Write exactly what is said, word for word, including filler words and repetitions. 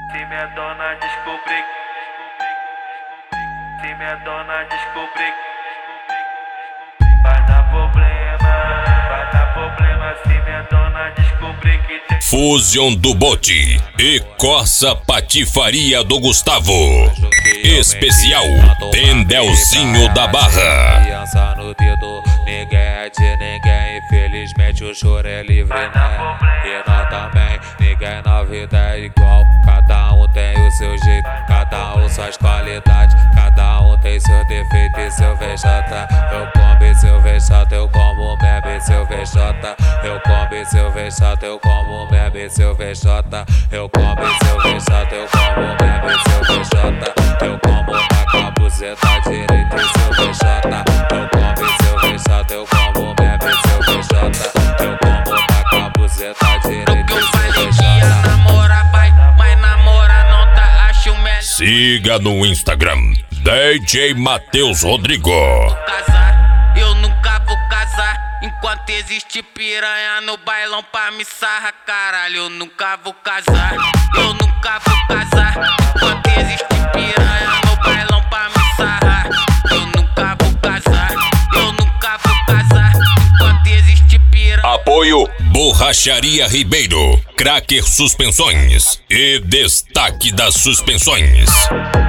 Se minha dona descobrir, se minha dona descobrir, vai dar problema, vai dar problema. Se minha dona descobrir que tem Fusion do Bote e Corsa Patifaria do Gustavo. Especial Pendelzinho da Barra. Criança no dedo, ninguém é de ninguém. Infelizmente o choro é livre, né? E nós também, ninguém na vida é igual. Cada um tem o seu jeito, cada um suas qualidades. Cada um tem seu defeito e seu vexata. Eu como e seu vexata, eu como meme e seu vexata. Eu como e seu vexata, eu como meme e seu vexata. Eu como e seu vexata, eu como meme e seu vexata. Eu como na cabuzeta direita e seu vexata. Eu como e seu vexata, eu como meme e seu vexata. Eu como na cabuzeta direita e seu vexata. Namorar vai, mas namorar não tá, acho melhor. Siga no Instagram D J Matheus Rodrigo. Casar, eu nunca vou casar. Enquanto existe piranha no bailão pra me sarra, caralho, eu nunca vou casar. Eu nunca vou casar. Enquanto existe piranha no bailão pra me sarrar, eu nunca vou casar. Eu nunca vou casar. Enquanto existe piranha. Apoio Borracharia Ribeiro, Cracker Suspensões e Destaque das Suspensões.